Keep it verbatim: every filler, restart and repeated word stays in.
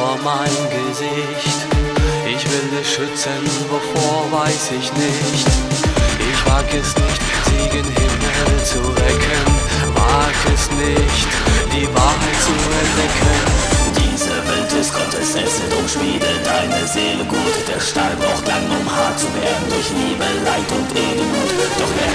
vor mein Gesicht. Ich will dich schützen, wovor weiß ich nicht. Ich wag es nicht, sie gen Himmel zu wecken, wag es nicht, die Wahrheit zu entdecken. Diese Welt ist Gottes Netze, drum schmiede deine Seele gut. Der Stahl braucht lang, um hart zu werden, durch Liebe, Leid und Edelmut. Doch wer